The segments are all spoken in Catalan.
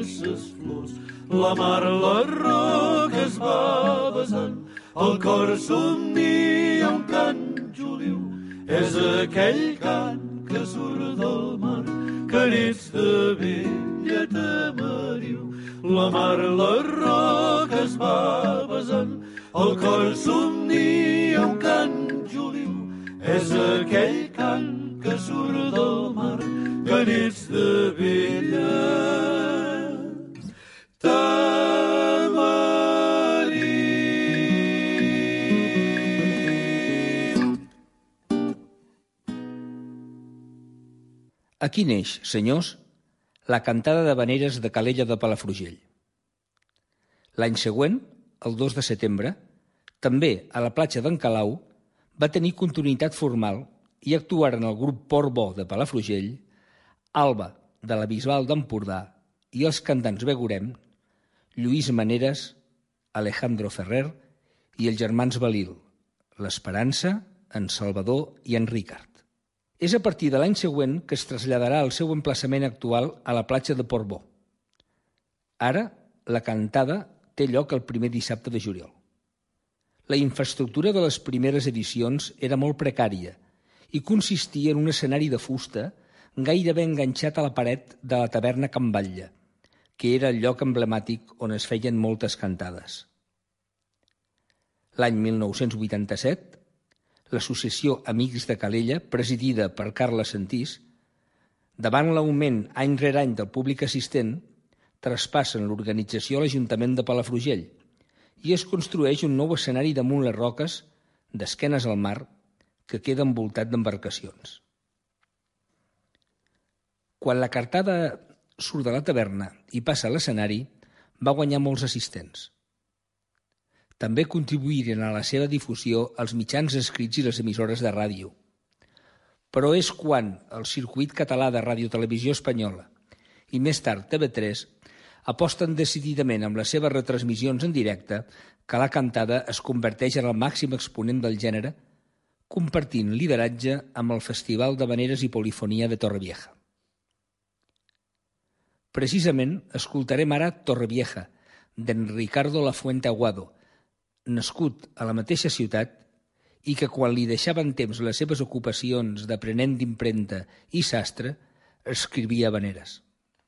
ses flors. La mar, les roques va besant, el cor somnia un cant juliu. És aquell cant que surt del mar, que nits de vella tamariu. La mar, les roques va besant, el cor somnia un cant juliu. És aquell cant que surt del mar, que nits de vella Aquí neix, senyors, la cantada d'havaneres de Calella de Palafrugell. L'any següent, el 2 de setembre, també a la platja d'en Calau, va tenir continuïtat formal i actuaren el grup Port Bo de Palafrugell, Alba de la Bisbal d'Empordà i els cantants Begurem, Lluís Maneres, Alejandro Ferrer i els germans Balil, l'Esperança, en Salvador i en Ricard. És a partir de l'any següent que es traslladarà el seu emplaçament actual a la platja de Port Bo. Ara, la cantada té lloc el primer dissabte de juliol. La infraestructura de les primeres edicions era molt precària i consistia en un escenari de fusta gairebé enganxat a la paret de la taverna Can Batlle, que era el lloc emblemàtic on es feien moltes cantades. L'any 1987, l'associació Amics de Calella, presidida per Carles Sentís, davant l'augment any rere any del públic assistent, traspassen l'organització a l'Ajuntament de Palafrugell i es construeix un nou escenari damunt les roques, d'esquenes al mar, que queda envoltat d'embarcacions. Quan la cartada surt de la taverna i passa a l'escenari, va guanyar molts assistents. També contribuïren a la seva difusió els mitjans escrits i les emissores de ràdio. Però és quan el circuit català de ràdio-televisió espanyola i més tard TV3 aposten decididament amb les seves retransmissions en directe que la cantada es converteix en el màxim exponent del gènere, compartint lideratge amb el Festival d'Havaneres i Polifonia de Torrevieja. Precisament escoltarem ara Torrevieja, d'en Ricardo Lafuente Aguado, nascut a la mateixa ciutat i que quan li deixaven temps les seves ocupacions d'aprenent d'impremta i sastre, escrivia havaneres.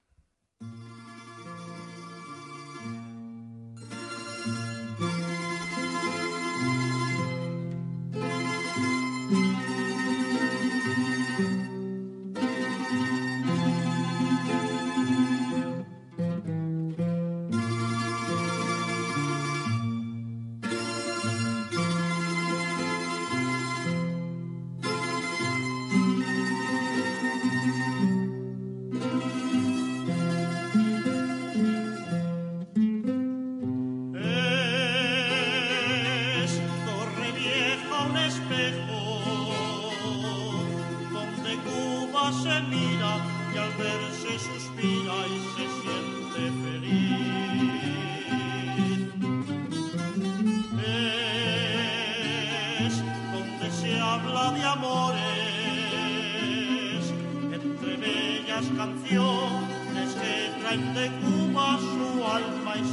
Canciones que traen de Cuba su alma y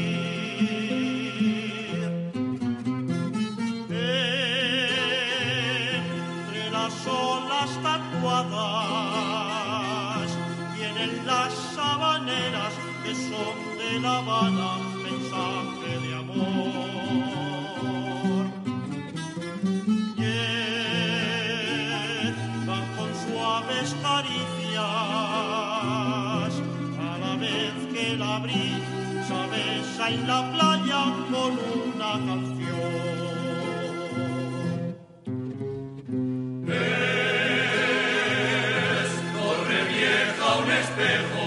sentir. Entre las olas tatuadas vienen las habaneras que son de La Habana, mensaje de amor. Llegan con suaves caricias a la vez que la brisa besa en la playa con una canción. Es Torrevieja un espejo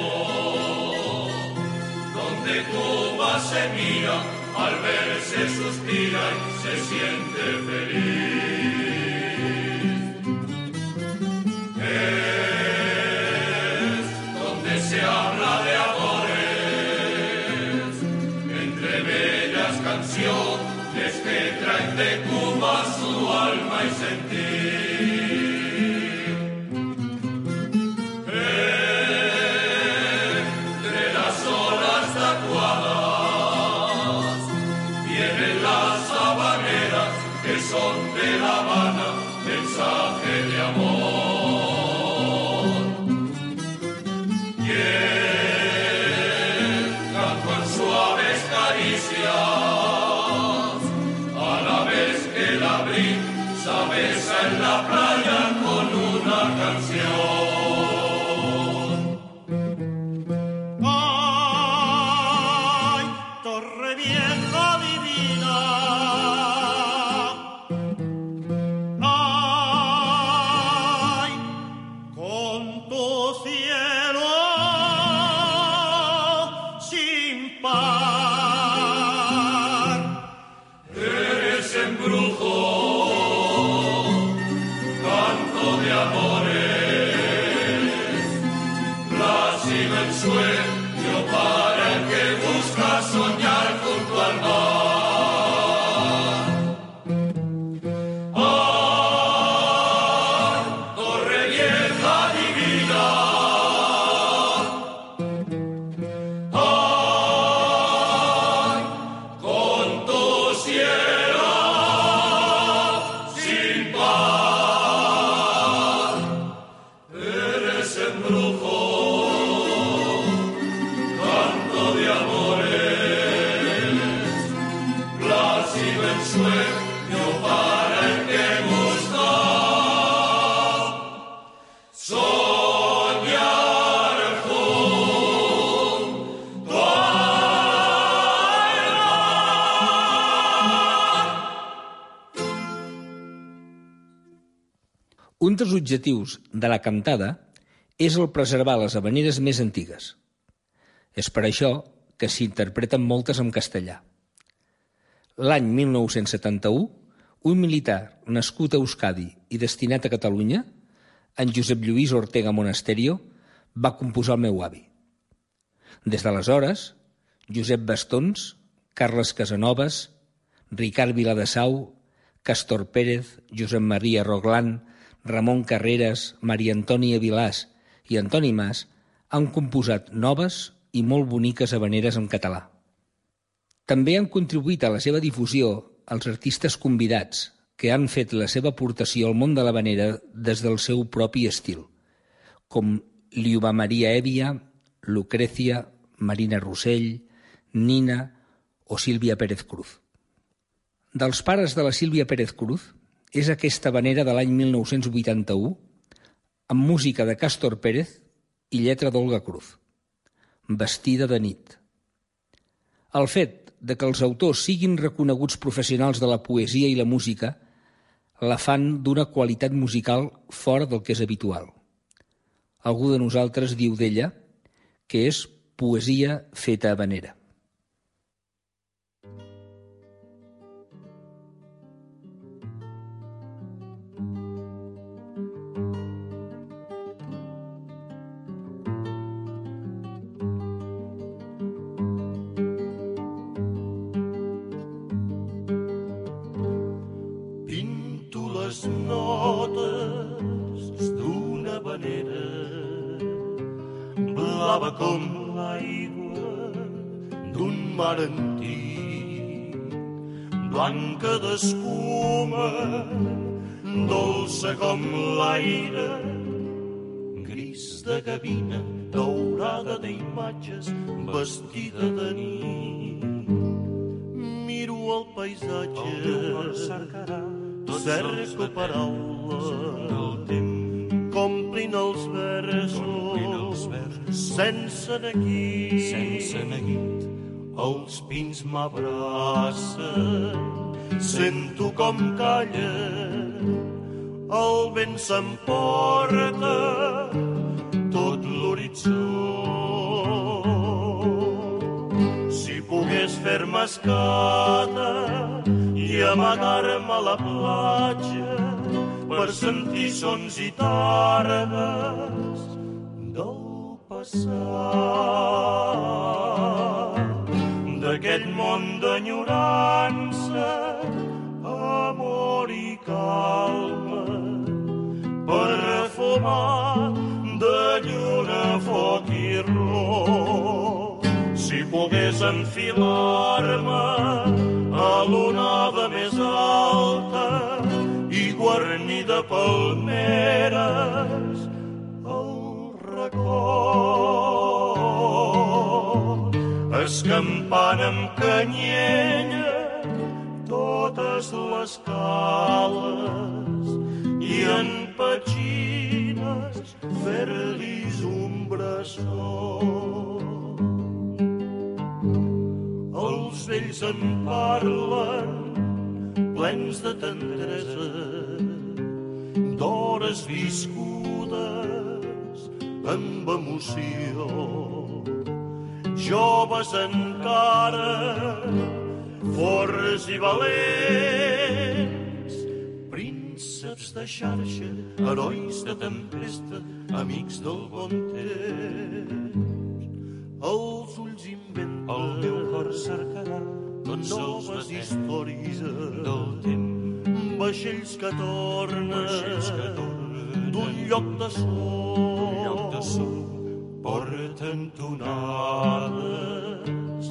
donde Cuba se mira, al verse suspira y se siente feliz. Es donde se habla de amores, entre bellas canciones que traen de Cuba su alma y sentir. Entre las olas par. Eres embrujo, canto de amores, plácido en sueño para el que busca soñar junto al mar. Un dels objectius de la cantada és el preservar les havaneres més antigues. És per això que s'interpreten moltes en castellà. L'any 1971, un militar nascut a Euskadi i destinat a Catalunya, en Josep Lluís Ortega Monasterio, va composar el meu avi. Des d'aleshores, Josep Bastons, Carles Casanovas, Ricard Viladesau, Castor Pérez, Josep Maria Roglan, Ramon Carreras, Maria Antònia Vilàs i Antoni Mas han composat noves i molt boniques havaneres en català. També han contribuït a la seva difusió els artistes convidats que han fet la seva aportació al món de l'havanera des del seu propi estil, com Liuba Maria Hèbia, Lucrecia, Marina Rossell, Nina o Sílvia Pérez Cruz. Dels pares de la Sílvia Pérez Cruz és aquesta havanera de l'any 1981 amb música de Castor Pérez i lletra d'Olga Cruz, Vestida de nit. El fet de que els autors siguin reconeguts professionals de la poesia i la música la fan d'una qualitat musical fora del que és habitual. Algú de nosaltres diu d'ella que és poesia feta havanera. Notes d'una havanera blava com l'aigua d'un mar antic, blanca d'escuma, dolça com l'aire, gris de gavina, daurada d'imatges, vestida de nit. Miro el paisatge, cerco paraules del temps, complint els versos, sense neguit. Els pins m'abracen, sento com calla, el vent s'emporta tot l'horitzó. Si pogués fer-me escada i amagar-me a la platja per sentir sons i tardes del passat, d'aquell món d'enyorança, amor i calma, perfumat de lluna, foc i ro. Si pogués enfilar-me a l'onada més alta i guarnida palmeres al record, escampant amb canyella totes les cales i en petxines fer-lis un bressol. Els vells en parlen plens de tendresa, d'hores viscudes amb emoció. joves encara, forts i valents, prínceps de xarxa, herois de tempesta, amics del bon temps. Els ulls inventen, el meu cor cercarà noves històries del temps. Vaixells que tornen d'un lloc de sol, porten tonades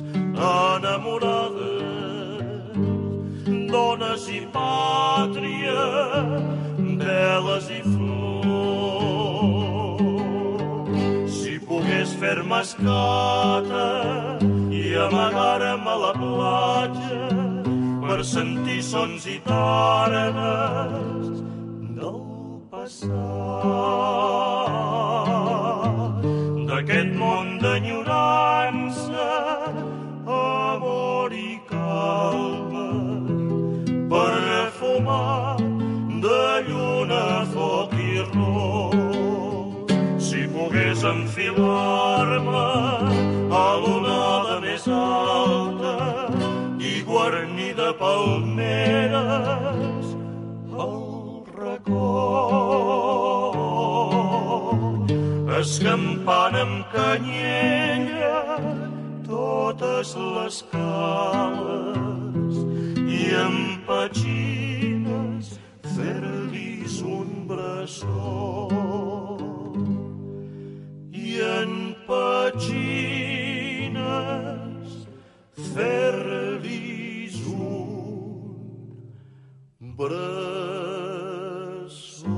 enamorades, dones i pàtria, veles i flors. Si pogués fer-me escata i amagar-me a la platja per sentir sons i tardes del passat, d'aquest món d'enyorança, amor i calma, perfumar de lluna, foc i ros. Si pogués enfilar-me a l'onada més alta i guarnir de palmeres el record, escampant amb canyella totes les cales i amb petxines fer-lis un bressol. I en petxines fer-lis un bressol.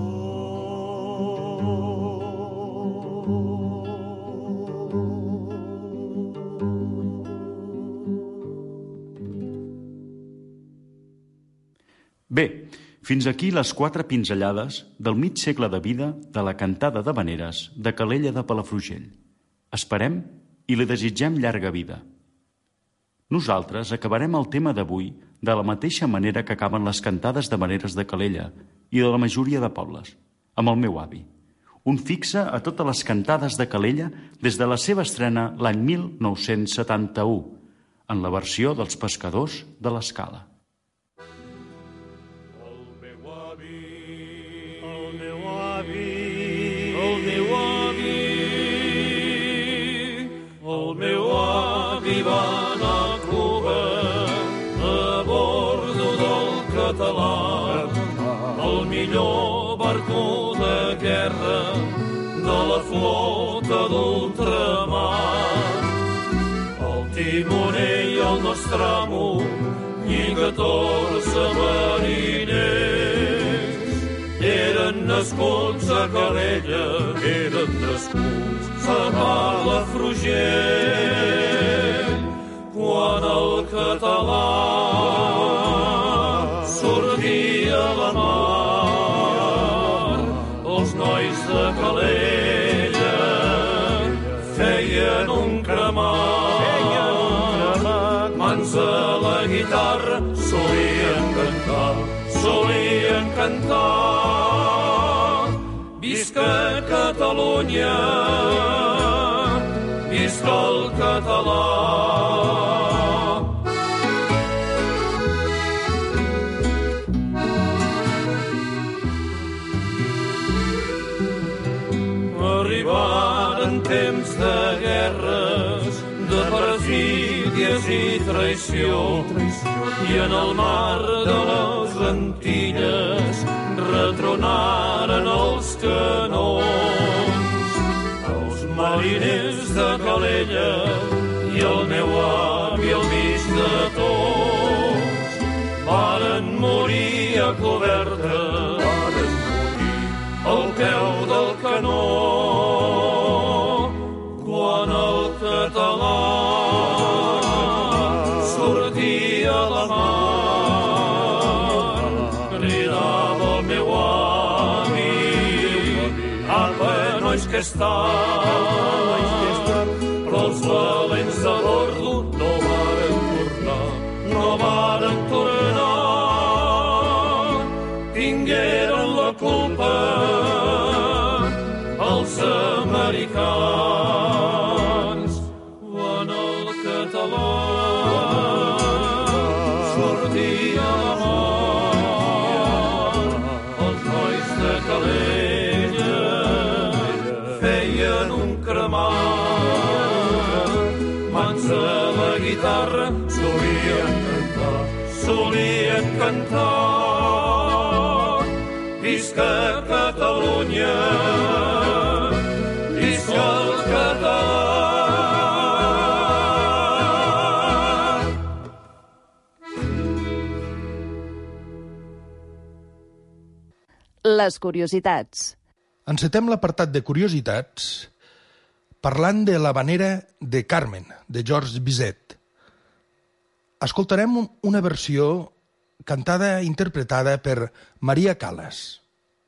Bé, fins aquí les 4 pinzellades del mig segle de vida de la cantada d'havaneres de Calella de Palafrugell. Esperem i li desitgem llarga vida. Nosaltres acabarem el tema d'avui de la mateixa manera que acaben les cantades d'havaneres de Calella i de la majoria de pobles, amb el meu avi. Un fixe a totes les cantades de Calella des de la seva estrena l'any 1971, en la versió dels pescadors de l'Escala. El meu avi va anar a Cuba a bordo del Català, el millor barco de guerra de la flota d'ultramar. El timoner i el nostre amo i 14 mariners eren nascuts a Calella, eren nascuts a Palafrugell. Quan el català sortia a la mar, els nois de Calella feien un cremat. Mans a la guitarra solien cantar. Visca Catalunya, visca el català. Arribaren temps de guerres, de perfídies i traïció, i en el mar de les Antilles retronaren els canons. Els mariners de Calella i el meu avi, el mig de tots, varen morir a coberta, varen morir al peu del canó. Quan el català sortia a la mar, cridava el meu avi, apa, nois que estan, però els valents de bordo no varen tornar. Tingueren la culpa els americans. Van el català sortia la mar. Els nois de Calella feien un cremat, mans a la guitarra solien cantar. Visca Catalunya, visca el català. Les curiositats. Encetem l'apartat de curiositats parlant de l'havanera de Carmen, de Georges Bizet. Escoltarem una versió cantada i interpretada per Maria Callas.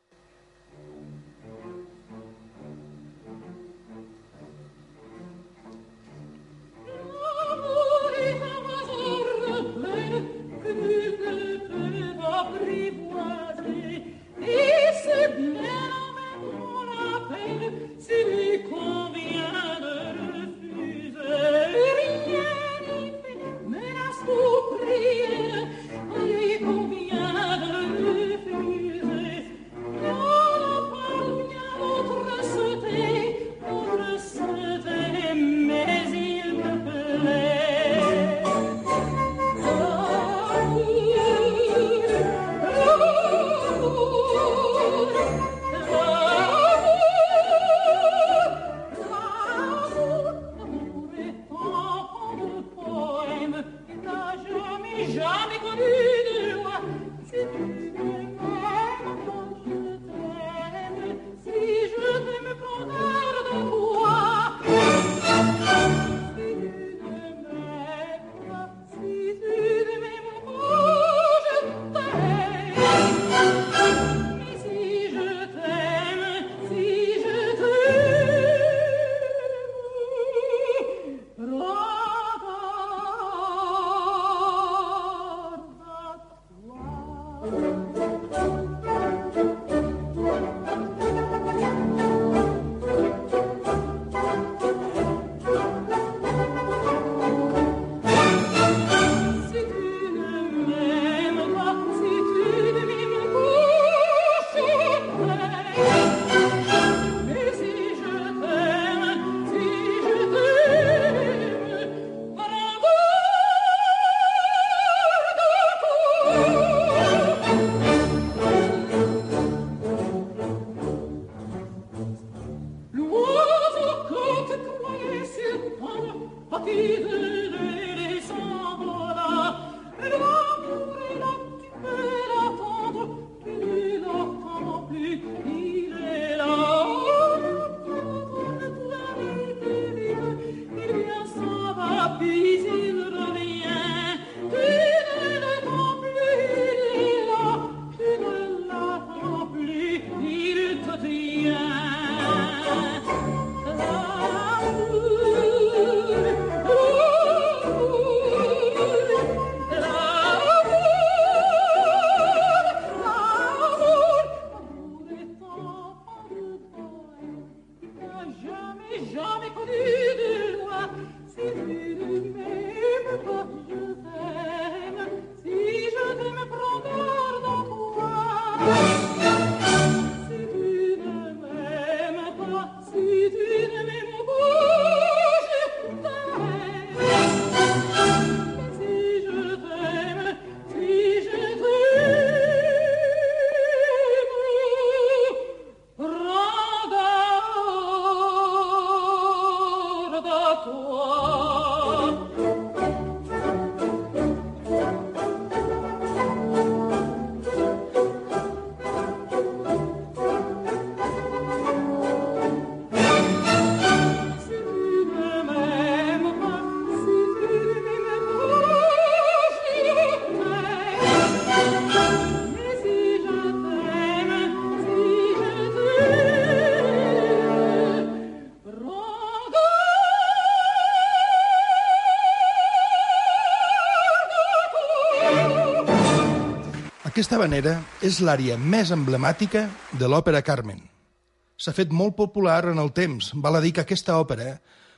Aquesta havanera és l'ària més emblemàtica de l'òpera Carmen. S'ha fet molt popular en el temps. Val a dir que aquesta òpera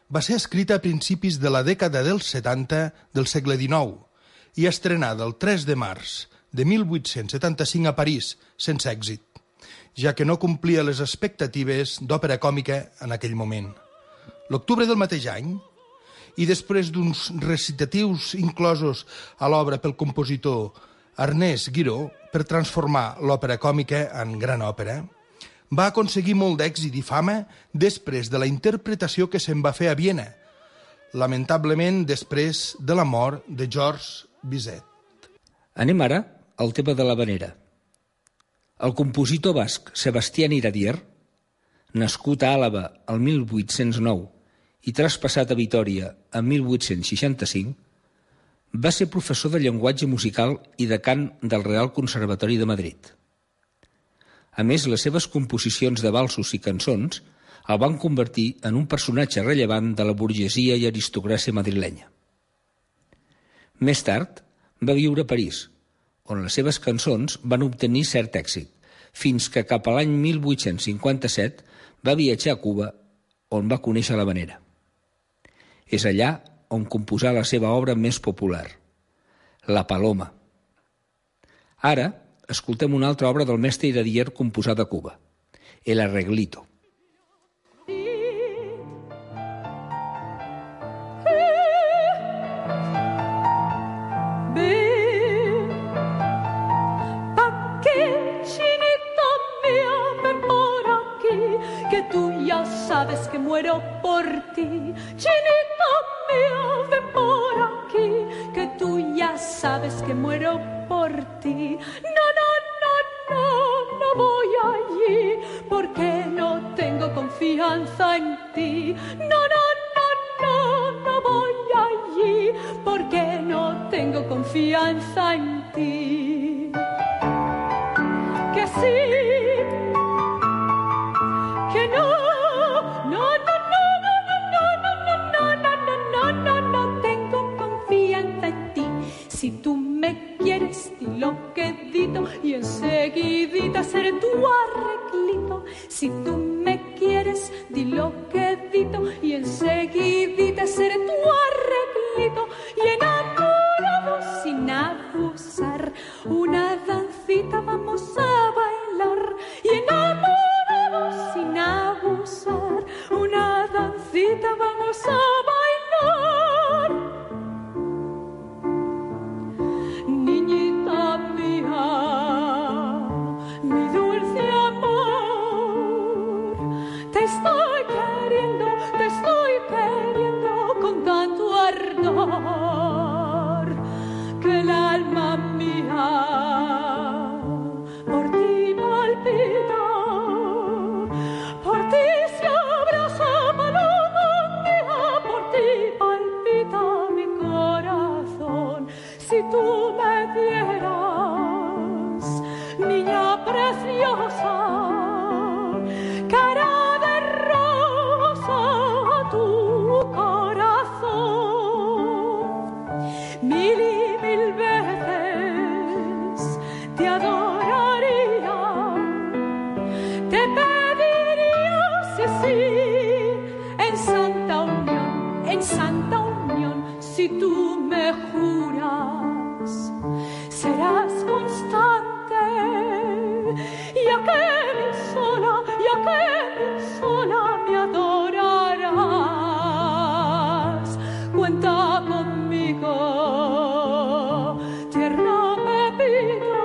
va ser escrita a principis de la dècada dels 70 del segle XIX i estrenada el 3 de març de 1875 a París, sense èxit, ja que no complia les expectatives d'òpera còmica en aquell moment. L'octubre del mateix any, i després d'uns recitatius inclosos a l'obra pel compositor Ernest Guiraud per transformar l'òpera còmica en gran òpera, va aconseguir molt d'èxit i fama després de la interpretació que se'n va fer a Viena, lamentablement després de la mort de Georges Bizet. Anem ara al tema de l'havanera. El compositor basc Sebastián Iradier, nascut a Àlaba el 1809 i traspassat a Vitòria en 1865, va ser professor de llenguatge musical i de cant del Real Conservatori de Madrid. A més, les seves composicions de valsos i cançons el van convertir en un personatge rellevant de la burgesia i aristocràcia madrilenya. Més tard, va viure a París, on les seves cançons van obtenir cert èxit, fins que cap a l'any 1857 va viatjar a Cuba, on va conèixer l'havanera. És allà on composà la seva obra més popular, La Paloma. Ara, escoltem una altra obra del mestre Iradier composada a Cuba, El Arreglito. Sabes que muero por ti, chinita mía, ven por aquí, que tú ya sabes que muero por ti. No, no, no, no, no voy allí, porque no tengo confianza en ti. No, no, no, no, no voy allí, porque no tengo confianza en ti. Que sí, que no. Si tú me quieres, di lo que dito y enseguidita seré tu arreglito. Si tú me quieres, di lo que dito y enseguidita seré tu arreglito. Y enamorados sin abusar, una dancita vamos a bailar. Y enamorados sin abusar, una dancita vamos a bailar. Que el alma mía por ti palpita, por ti se abraza, paloma mía, por ti palpita mi corazón. Si tú me dieras, niña preciosa, cara de rosa, tu corazón, mil y mil veces te adoraría, te pediría sí, sí, en santa unión, si tú me juras, serás constante, ya que sola me adorarás. Cuenta conmigo, tierno Pepito,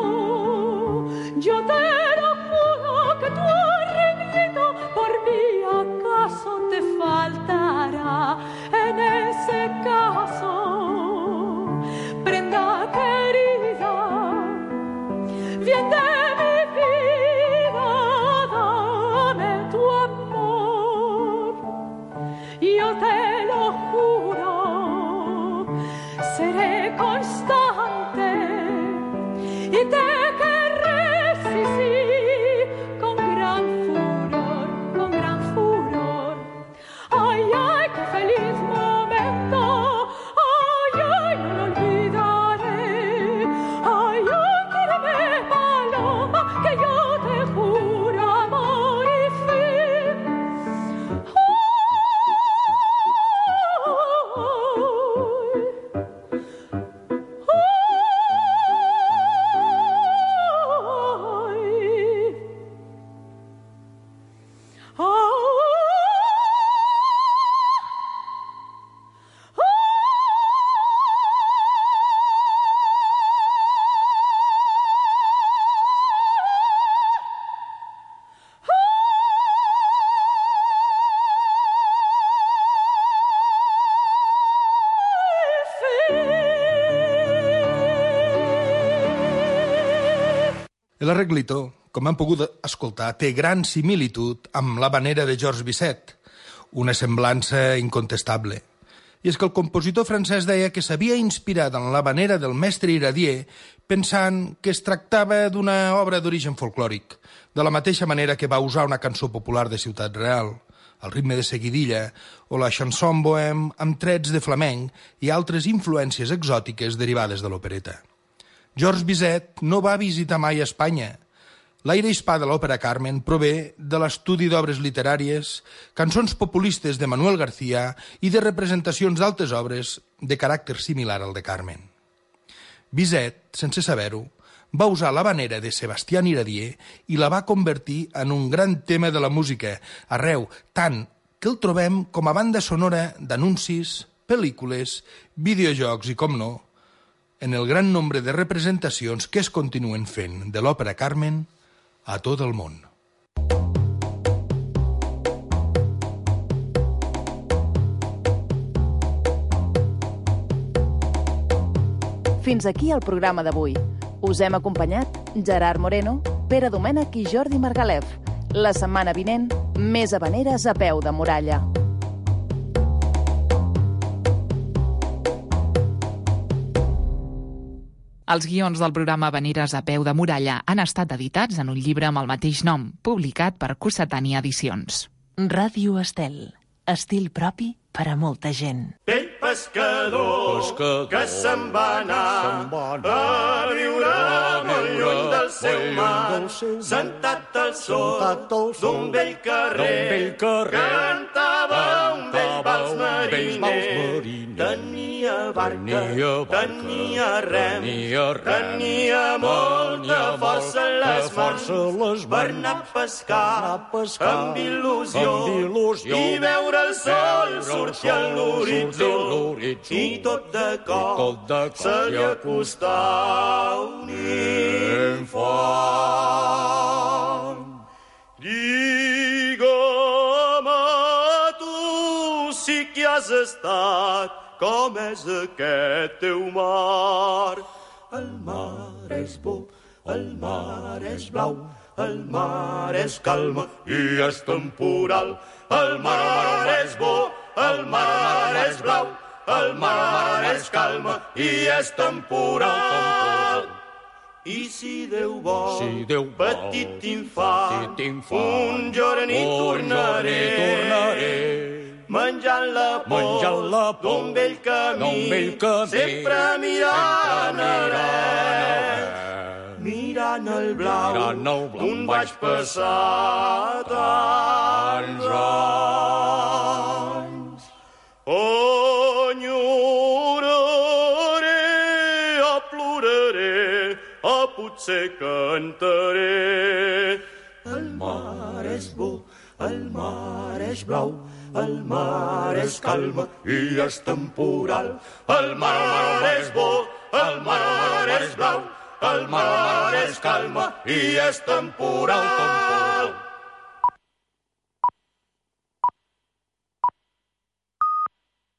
yo te lo juro que tu arreglito por mí acaso te faltará. En ese caso, prenda querida, bien de mi vida, dame tu amor. Yo te lo juro, seré constante y te querré, sí, sí, con gran furor. Ay, ay, qué feliz momento, ay, ay, no lo olvidaré. Ay, ay, quírame, paloma, que yo te juro amor y fin. L'arreglito, com hem pogut escoltar, té gran similitud amb l'havanera de Georges Bizet, una semblança incontestable. I és que el compositor francès deia que s'havia inspirat en l'havanera del mestre Iradier pensant que es tractava d'una obra d'origen folclòric, de la mateixa manera que va usar una cançó popular de Ciutat Real, el ritme de seguidilla o la chanson bohème amb trets de flamenc i altres influències exòtiques derivades de l'opereta. Georges Bizet no va visitar mai Espanya. L'aire hispà de l'òpera Carmen prové de l'estudi d'obres literàries, cançons populistes de Manuel García i de representacions d'altres obres de caràcter similar al de Carmen. Bizet, sense saber-ho, va usar l'havanera de Sebastián Iradier i la va convertir en un gran tema de la música arreu, tant que el trobem com a banda sonora d'anuncis, pel·lícules, videojocs i, com no, en el gran nombre de representacions que es continuen fent de l'òpera Carmen a tot el món. Fins aquí el programa d'avui. Us hem acompanyat Gerard Moreno, Pere Domènech i Jordi Margalef. La setmana vinent, més havaneres a peu de muralla. Els guions del programa Havaneres a peu de muralla han estat editats en un llibre amb el mateix nom, publicat per Cossetània Edicions. Ràdio Estel. Estil propi per a molta gent. Vell pescador que se'n va anar a viure molt lluny del seu mar, sentat al sol d'un vell carrer, cantava un vell vals mariner. Tenia barca, tenia rem, tenia molta força en les mans per anar a pescar amb il·lusió i veure el sol sortir a l'horitzó i tot de cop se li acostà un infant. Digue'm tu sí que has estat, com és aquest teu mar? El mar és bo, el mar és blau, el mar és calma i és temporal. El mar és bo, el mar és blau, el mar és calma i és temporal. I si Déu vol, petit infant, un jorn hi tornaré, menjant la por d'un vell camí, sempre mirant mirant el blau on vaig passar tants anys. Enyoraré, ploraré, potser cantaré. El mar és bo, el mar és blau, el mar és calma i és temporal. El mar és bo, el mar és blau, el mar és calma i és temporal.